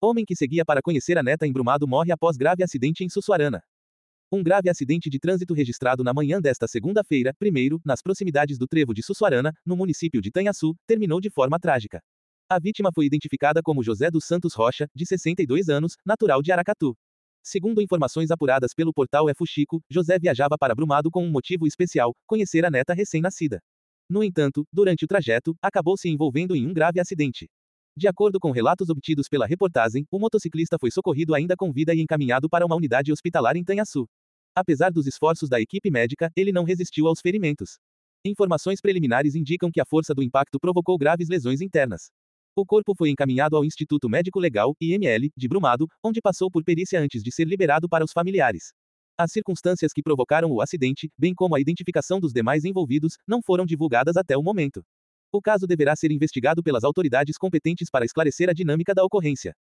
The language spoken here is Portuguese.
Homem que seguia para conhecer a neta em Brumado morre após grave acidente em Sussuarana. Um grave acidente de trânsito registrado na manhã desta segunda-feira, nas proximidades do trevo de Sussuarana, no município de Tanhaçu, terminou de forma trágica. A vítima foi identificada como José dos Santos Rocha, de 62 anos, natural de Aracatu. Segundo informações apuradas pelo portal Fuxico, José viajava para Brumado com um motivo especial: conhecer a neta recém-nascida. No entanto, durante o trajeto, acabou se envolvendo em um grave acidente. De acordo com relatos obtidos pela reportagem, o motociclista foi socorrido ainda com vida e encaminhado para uma unidade hospitalar em Tanhaçu. Apesar dos esforços da equipe médica, ele não resistiu aos ferimentos. Informações preliminares indicam que a força do impacto provocou graves lesões internas. O corpo foi encaminhado ao Instituto Médico Legal, IML, de Brumado, onde passou por perícia antes de ser liberado para os familiares. As circunstâncias que provocaram o acidente, bem como a identificação dos demais envolvidos, não foram divulgadas até o momento. O caso deverá ser investigado pelas autoridades competentes para esclarecer a dinâmica da ocorrência.